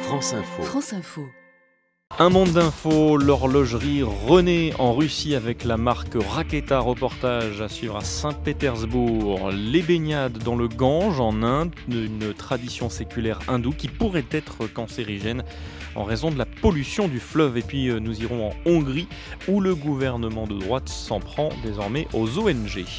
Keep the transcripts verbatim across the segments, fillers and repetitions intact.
France Info. France Info. Un monde d'infos, l'horlogerie renaît en Russie avec la marque Raketa. Reportage à suivre à Saint-Pétersbourg. Les baignades dans le Gange en Inde, une tradition séculaire hindoue qui pourrait être cancérigène en raison de la pollution du fleuve. Et puis nous irons en Hongrie où le gouvernement de droite s'en prend désormais aux O N G.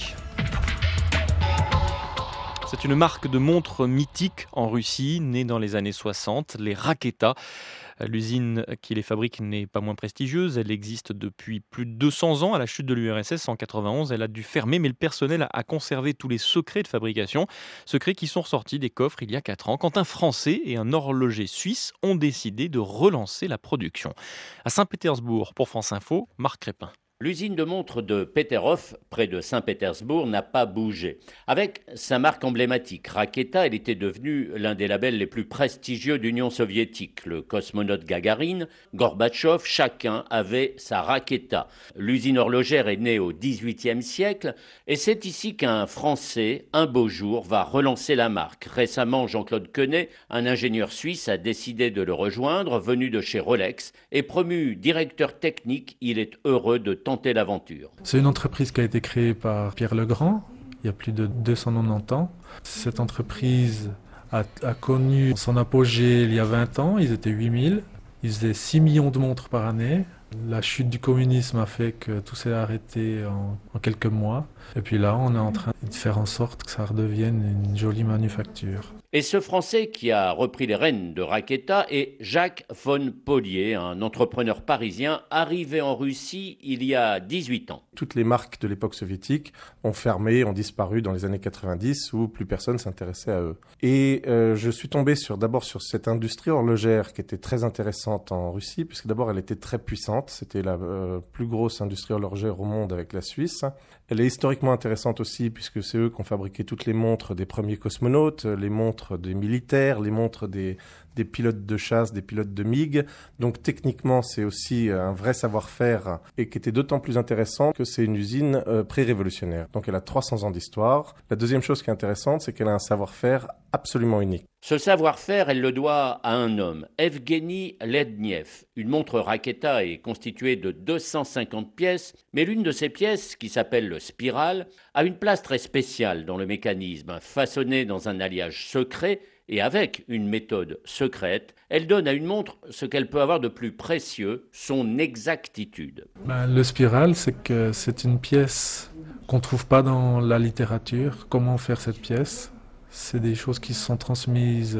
C'est une marque de montres mythique en Russie, née dans les années soixante, les Raketa. L'usine qui les fabrique n'est pas moins prestigieuse. Elle existe depuis plus de deux cents ans. À la chute de l'U R S S en quatre-vingt-onze, elle a dû fermer, mais le personnel a conservé tous les secrets de fabrication. Secrets qui sont sortis des coffres il y a quatre ans, quand un Français et un horloger suisse ont décidé de relancer la production. À Saint-Pétersbourg, pour France Info, Marc Crépin. L'usine de montres de Peterhof, près de Saint-Pétersbourg, n'a pas bougé. Avec sa marque emblématique, Raketa, elle était devenue l'un des labels les plus prestigieux d'Union soviétique. Le cosmonaute Gagarine, Gorbatchev, chacun avait sa Raketa. L'usine horlogère est née au dix-huitième siècle et c'est ici qu'un Français, un beau jour, va relancer la marque. Récemment, Jean-Claude Quenet, un ingénieur suisse, a décidé de le rejoindre, venu de chez Rolex, et promu directeur technique, il est heureux de tenter l'aventure. C'est une entreprise qui a été créée par Pierre Legrand il y a plus de deux cent quatre-vingt-dix ans. Cette entreprise a, a connu son apogée il y a vingt ans, ils étaient huit mille, ils faisaient six millions de montres par année. La chute du communisme a fait que tout s'est arrêté en, en quelques mois. Et puis là, on est en train de faire en sorte que ça redevienne une jolie manufacture. Et ce Français qui a repris les rênes de Raketa est Jacques von Polier, un entrepreneur parisien arrivé en Russie il y a dix-huit ans. Toutes les marques de l'époque soviétique ont fermé, ont disparu dans les années quatre-vingt-dix où plus personne s'intéressait à eux. Et euh, je suis tombé sur, d'abord sur cette industrie horlogère qui était très intéressante en Russie, puisque d'abord elle était très puissante. C'était la euh, plus grosse industrie horlogère au monde avec la Suisse. Elle est historiquement intéressante aussi puisque c'est eux qui ont fabriqué toutes les montres des premiers cosmonautes, les montres des militaires, les montres des, des pilotes de chasse, des pilotes de MiG. Donc techniquement, c'est aussi un vrai savoir-faire et qui était d'autant plus intéressant que c'est une usine euh, pré-révolutionnaire. Donc elle a trois cents ans d'histoire. La deuxième chose qui est intéressante, c'est qu'elle a un savoir-faire absolument unique. Ce savoir-faire, elle le doit à un homme, Evgeny Lednev. Une montre Raketa est constituée de deux cent cinquante pièces, mais l'une de ces pièces, qui s'appelle le spiral, a une place très spéciale dans le mécanisme. Façonnée dans un alliage secret et avec une méthode secrète, elle donne à une montre ce qu'elle peut avoir de plus précieux, son exactitude. Ben, le spiral, c'est que c'est une pièce qu'on ne trouve pas dans la littérature. Comment faire cette pièce ? C'est des choses qui sont transmises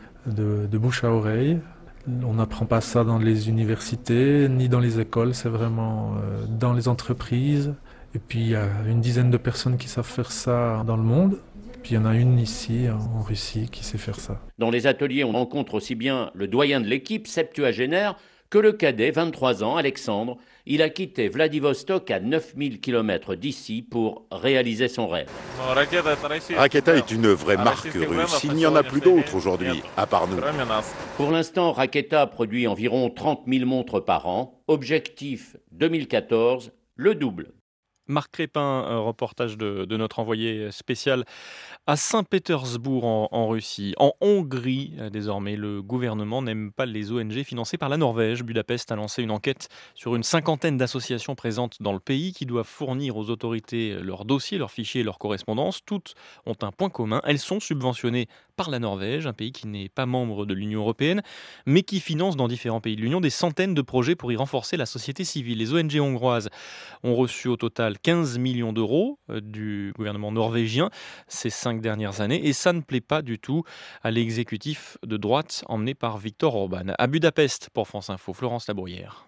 de, de bouche à oreille. On n'apprend pas ça dans les universités, ni dans les écoles, c'est vraiment euh, dans les entreprises. Et puis il y a une dizaine de personnes qui savent faire ça dans le monde. Puis il y en a une ici, en Russie, qui sait faire ça. Dans les ateliers, on rencontre aussi bien le doyen de l'équipe, septuagénaire, que le cadet, vingt-trois ans, Alexandre. Il a quitté Vladivostok à neuf mille kilomètres d'ici pour réaliser son rêve. Raketa est une vraie marque russe. Il n'y en a plus d'autres aujourd'hui, à part nous. Pour l'instant, Raketa produit environ trente mille montres par an. Objectif deux mille quatorze, le double. Marc Crépin, un reportage de, de notre envoyé spécial à Saint-Pétersbourg en, en Russie. En Hongrie, désormais, le gouvernement n'aime pas les O N G financées par la Norvège. Budapest a lancé une enquête sur une cinquantaine d'associations présentes dans le pays qui doivent fournir aux autorités leurs dossiers, leurs fichiers et leurs correspondances. Toutes ont un point commun, elles sont subventionnées par la Norvège, un pays qui n'est pas membre de l'Union européenne, mais qui finance dans différents pays de l'Union des centaines de projets pour y renforcer la société civile. Les O N G hongroises ont reçu au total quinze millions d'euros du gouvernement norvégien ces cinq dernières années et ça ne plaît pas du tout à l'exécutif de droite emmené par Viktor Orban. À Budapest, pour France Info, Florence Labourière.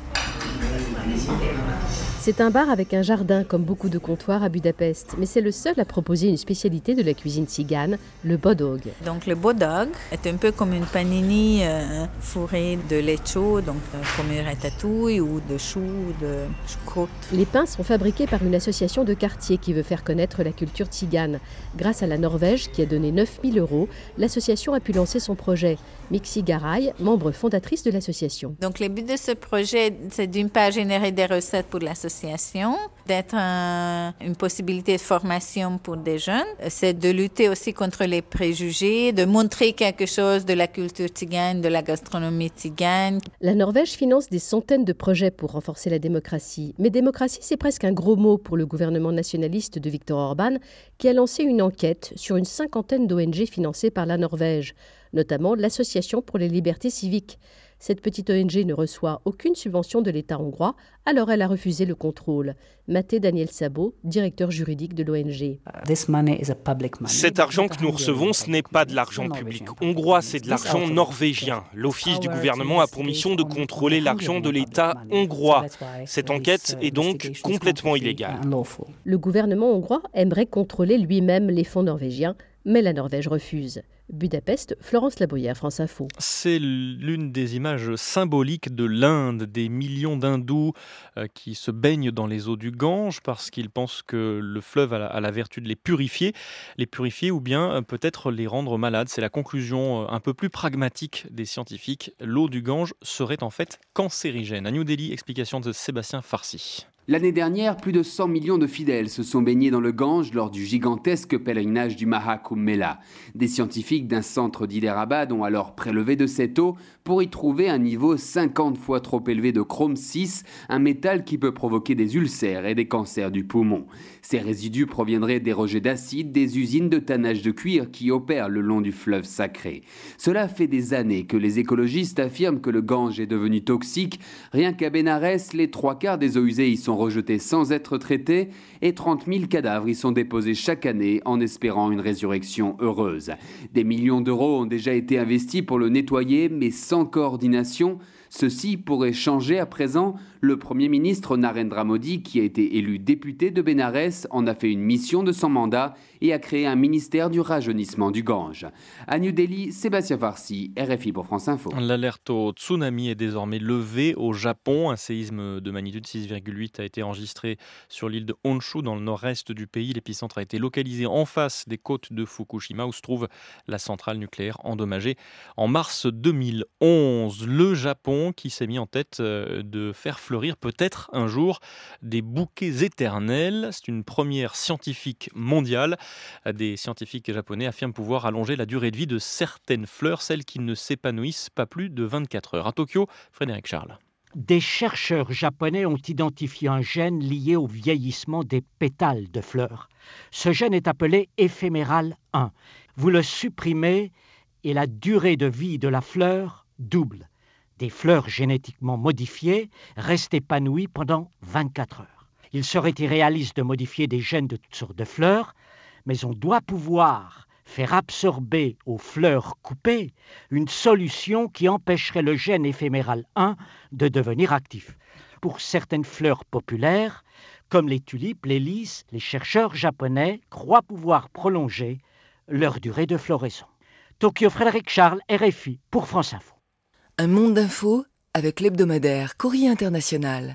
C'est un bar avec un jardin, comme beaucoup de comptoirs à Budapest. Mais c'est le seul à proposer une spécialité de la cuisine tzigane, le bodog. Donc le bodog est un peu comme une panini euh, fourrée de lait chaud, donc euh, comme une ratatouille ou de choux, de choucroute. Les pains sont fabriqués par une association de quartier qui veut faire connaître la culture tzigane. Grâce à la Norvège, qui a donné neuf mille euros, l'association a pu lancer son projet. Mixi Garay, membre fondatrice de l'association. Donc le but de ce projet, c'est d'une part générer des recettes pour l'association, d'être un, une possibilité de formation pour des jeunes. C'est de lutter aussi contre les préjugés, de montrer quelque chose de la culture tzigane, de la gastronomie tzigane. La Norvège finance des centaines de projets pour renforcer la démocratie. Mais démocratie, c'est presque un gros mot pour le gouvernement nationaliste de Viktor Orban, qui a lancé une enquête sur une cinquantaine d'O N G financées par la Norvège, notamment l'Association pour les libertés civiques. Cette petite O N G ne reçoit aucune subvention de l'État hongrois, alors elle a refusé le contrôle. Mathé Daniel Sabot, directeur juridique de l'O N G. Cet argent que nous recevons, ce n'est pas de l'argent public hongrois, c'est de l'argent norvégien. L'Office du gouvernement a pour mission de contrôler l'argent de l'État hongrois. Cette enquête est donc complètement illégale. Le gouvernement hongrois aimerait contrôler lui-même les fonds norvégiens, mais la Norvège refuse. Budapest, Florence Laboyère, France Info. C'est l'une des images symboliques de l'Inde, des millions d'hindous euh, qui se baignent dans les eaux du Gange parce qu'ils pensent que le fleuve a la, a la vertu de les purifier, les purifier ou bien euh, peut-être les rendre malades. C'est la conclusion euh, un peu plus pragmatique des scientifiques. L'eau du Gange serait en fait cancérigène. À New Delhi, explication de Sébastien Farsi. L'année dernière, plus de cent millions de fidèles se sont baignés dans le Gange lors du gigantesque pèlerinage du Mahakumbh Mela. Des scientifiques d'un centre d'Hyderabad ont alors prélevé de cette eau pour y trouver un niveau cinquante fois trop élevé de chrome six, un métal qui peut provoquer des ulcères et des cancers du poumon. Ces résidus proviendraient des rejets d'acide des usines de tannage de cuir qui opèrent le long du fleuve sacré. Cela fait des années que les écologistes affirment que le Gange est devenu toxique. Rien qu'à Bénarès, les trois quarts des eaux usées y sont rejetés sans être traités et trente mille cadavres y sont déposés chaque année en espérant une résurrection heureuse. Des millions d'euros ont déjà été investis pour le nettoyer, mais sans coordination. Ceci pourrait changer à présent. Le Premier ministre Narendra Modi, qui a été élu député de Bénarès, en a fait une mission de son mandat et a créé un ministère du rajeunissement du Gange. À New Delhi, Sébastien Farsi, R F I pour France Info. L'alerte au tsunami est désormais levée au Japon. Un séisme de magnitude six virgule huit a été enregistré sur l'île de Honshu, dans le nord-est du pays. L'épicentre a été localisé en face des côtes de Fukushima, où se trouve la centrale nucléaire endommagée en mars deux mille onze. Le Japon qui s'est mis en tête de faire fleurir peut-être un jour des bouquets éternels. C'est une première scientifique mondiale. Des scientifiques japonais affirment pouvoir allonger la durée de vie de certaines fleurs, celles qui ne s'épanouissent pas plus de vingt-quatre heures. À Tokyo, Frédéric Charles. Des chercheurs japonais ont identifié un gène lié au vieillissement des pétales de fleurs. Ce gène est appelé éphéméral un. Vous le supprimez et la durée de vie de la fleur double. Des fleurs génétiquement modifiées restent épanouies pendant vingt-quatre heures. Il serait irréaliste de modifier des gènes de toutes sortes de fleurs, mais on doit pouvoir faire absorber aux fleurs coupées une solution qui empêcherait le gène éphéméral un de devenir actif. Pour certaines fleurs populaires, comme les tulipes, les lys, les chercheurs japonais croient pouvoir prolonger leur durée de floraison. Tokyo, Frédéric Charles, R F I pour France Info. Un monde d'infos avec l'hebdomadaire Courrier International.